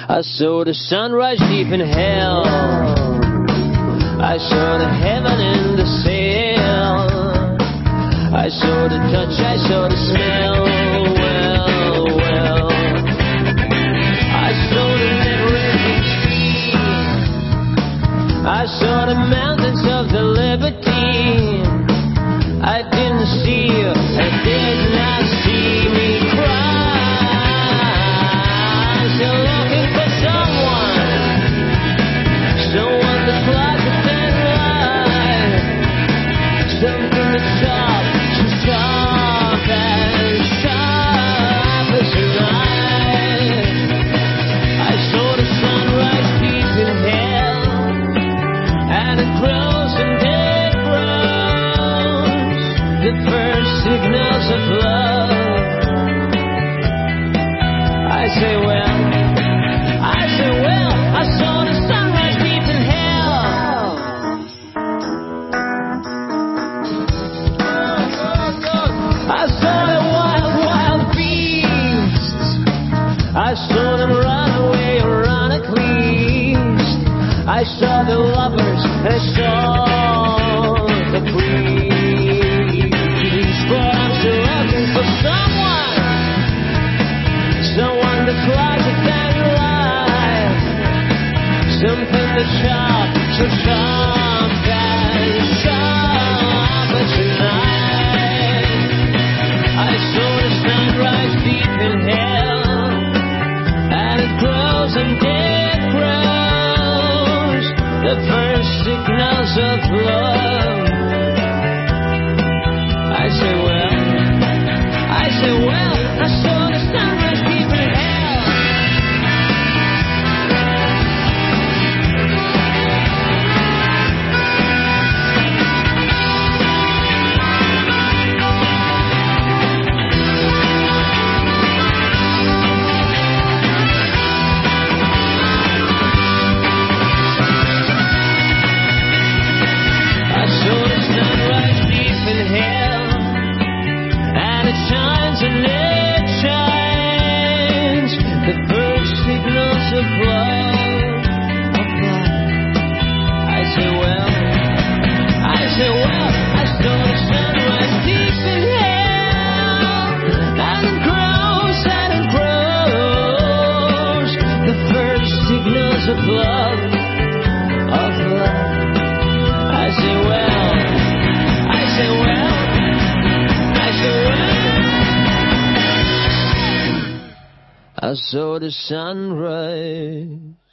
I saw the sunrise deep in hell. I saw the heaven in the sail. I saw the touch, I saw the smell. Well, I saw the never-ending sea. I saw the mountains of the liberty. I didn't see you, I did not see me cry. Still looking for someone to fly the thin line, something that's sharp as tonight. I saw the sunrise deep in hell, and it grows and it grows, the first signals of love. I say, well, I saw the sunrise deep in hell. I saw the wild beasts. I saw them run away ironically. I saw the lovers, I saw the priests. But I'm still looking for someone to fly the thin line, something that's sharp as tonight. I saw the sunrise deep in hell, and it grows and it grows, the first signals of love. I say, well, I saw the sunrise deep in hell. I saw the sunrise deep in hell, and it shines and it shines, the first signals of love. I say, well, I saw the sunrise deep in hell, and it grows, the first signals of love, I say, well, I saw the sunrise